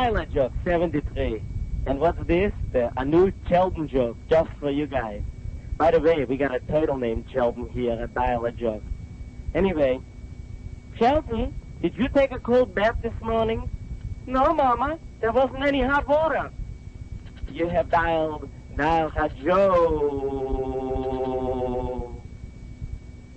dial-a joke 73. And what's this? A new Sheldon joke, just for you guys. By the way, we got a turtle named Sheldon here at Dial a Joke. Anyway, Sheldon, did you take a cold bath this morning? No, Mama. There wasn't any hot water. You have dialed a joke.